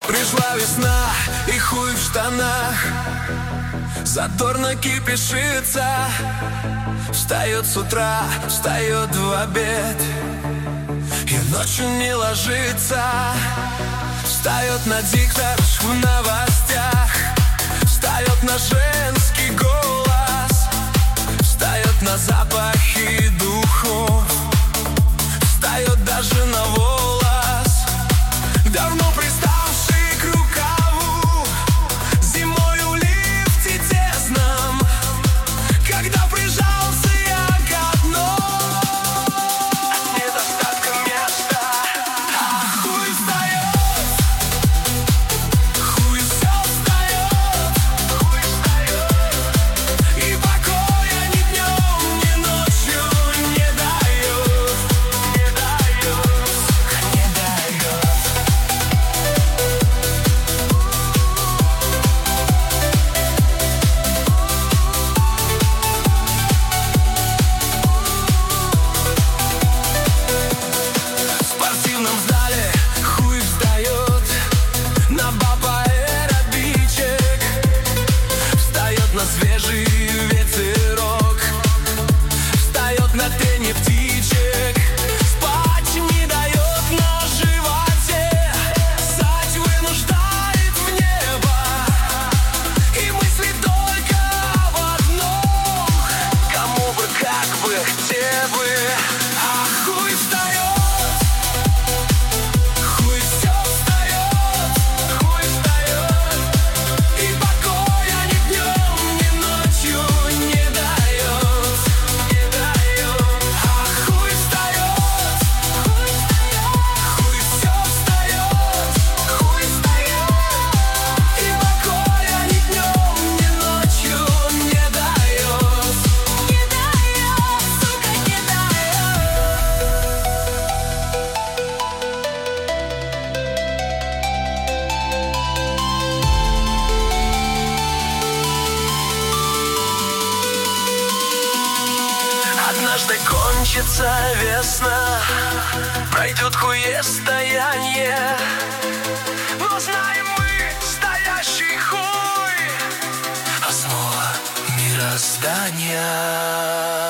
Пришла весна и хуй в штанах задорно кипишится. Встает с утра, встает в обед и ночью не ложится. Встает на диктор в новостях, встает на женский голос, встает на запахи духов, встает даже на волос. Давно приставший к рукаву, зимою в лифте тесном, когда прижался я к дну от недостатка места. А хуй встает, хуй все встает, хуй встает, и покоя ни днем, ни ночью не дает, не дает, не дает. В спортивном зале хуй встает на баба аэробичек, встает на свежий ветерок, встает на пение птичек. Спать не дает на животе, сать вынуждает в небо, и мысли только об одном: кому бы, как бы, где бы. А хуй встает, хуй все встает, хуй встает, и покоя ни днем, ни ночью не дает, не дает. А хуй встает, хуй все встает, хуй встает, и покоя ни днем, ни ночью не дает, не дает, сука, не дает. Однажды кончится весна, пройдет хуестояние, но знаем мы, стоящий хуй, основа мироздания.